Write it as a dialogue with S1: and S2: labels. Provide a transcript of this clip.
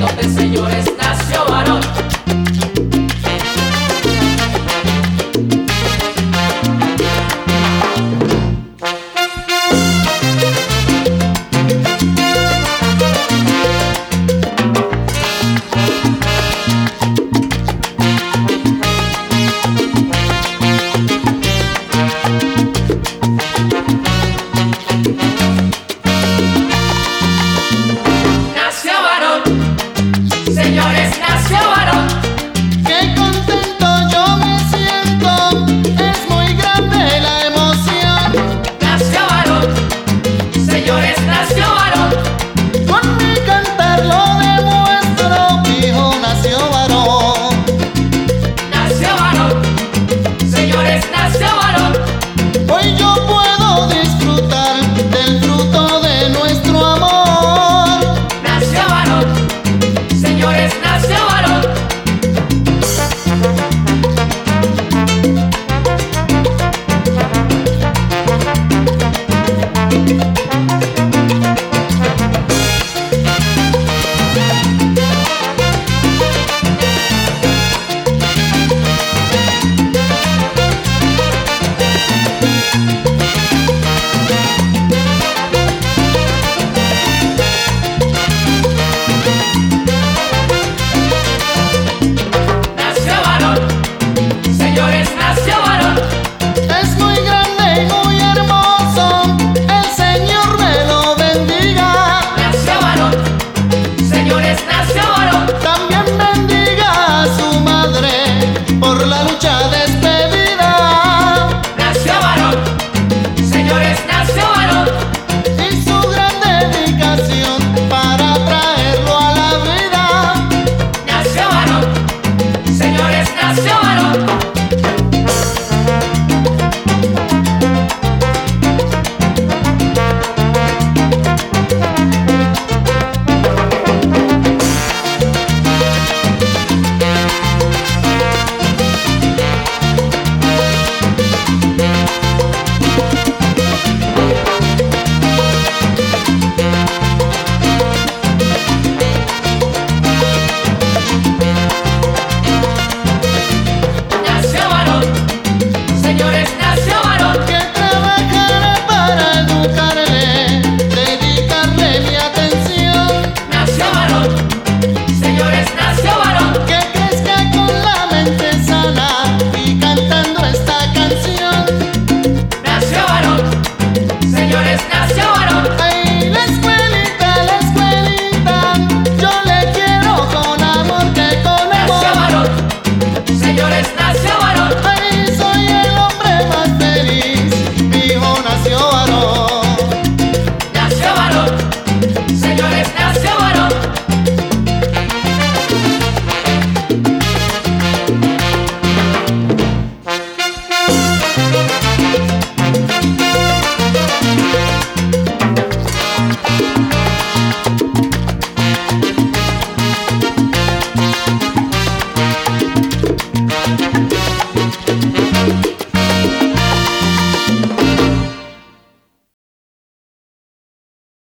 S1: donde, señores, nació varón. Señores, nació varón.
S2: Qué contento yo me siento, es muy grande la emoción.
S1: Nació varón. Señores, nació varón.
S2: Con mi cantar lo demuestro, mi hijo nació varón.
S1: Nació varón. Señores, nació varón.
S2: Hoy yo puedo disfrutar del fruto de nuestro amor.
S1: Nació varón. Señores, nació varón. Nació varón. Señores, nació varón.
S2: Es muy grande y muy hermoso, el Señor me lo bendiga.
S1: Nació varón. Señores, nació varón.
S2: También bendiga a su madre por la lucha despedida
S1: Nació varón. Señores, nació varón.
S2: y su gran dedicación para traerlo a la vida.
S1: Nació varón. Señores, nació varón. Nació varón. Señores, nació varón.
S2: Que trabajaré para educarle, dedicarle mi atención.
S1: Nació varón. Señores, nació varón.
S2: Que crezca con la mente sana y cantando esta canción.
S1: Nació varón. Señores, nació varón.
S2: Ay, la escuelita, yo le quiero con amor que con
S1: Nació
S2: amor.
S1: varón. Señores, nació varón.
S2: Ay, soy el hombre más feliz, mi hijo nació varón.
S1: Nació varón. Señores, nació